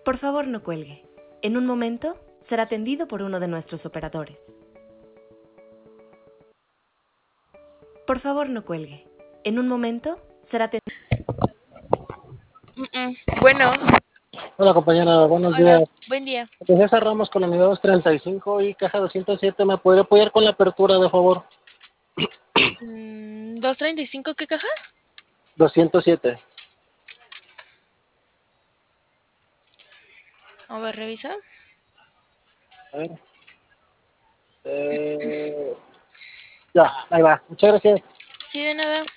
Por favor, no cuelgue. En un momento será atendido por uno de nuestros operadores. Por favor, no cuelgue. En un momento será atendido. Bueno, Hola compañera, buenos hola, días. buen día. César Ramos con la unidad 235 y caja 207. ¿Me podría apoyar con la apertura, de favor? 235, ¿qué caja? 207. A ver, revisa. A ver. Ya, ahí va. Muchas gracias. Sí, de nada.